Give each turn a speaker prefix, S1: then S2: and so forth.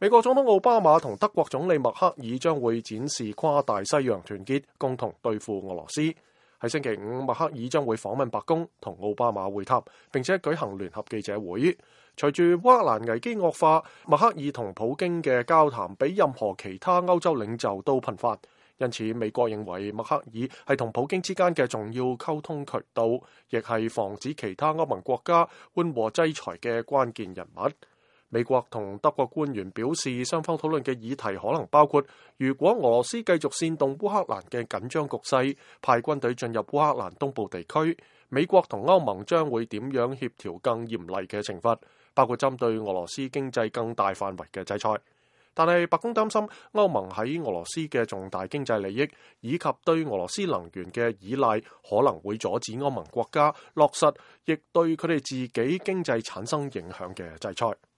S1: 美國總統奧巴馬同德國總理默克爾將會展示跨大西洋團結，共同對付俄羅斯。喺星期五，默克爾將會訪問白宮，同奧巴馬會談，並且舉行聯合記者會。隨住烏克蘭危機惡化，默克爾同普京嘅交談比任何其他歐洲領袖都頻繁，因此美國認為默克爾係同普京之間嘅重要溝通渠道，亦係防止其他歐盟國家緩和制裁嘅關鍵人物。美國同德國官員表示，雙方討論嘅議題可能包括，如果俄羅斯繼續煽動烏克蘭嘅緊張局勢，派軍隊進入烏克蘭東部地區，美國同歐盟將會點樣協調更嚴厲嘅懲罰，包括針對俄羅斯經濟更大範圍嘅制裁。但係白宮擔心歐盟喺俄羅斯嘅重大經濟利益以及對俄羅斯能源嘅依賴，可能會阻止歐盟國家落實亦對佢哋自己經濟產生影響嘅制裁。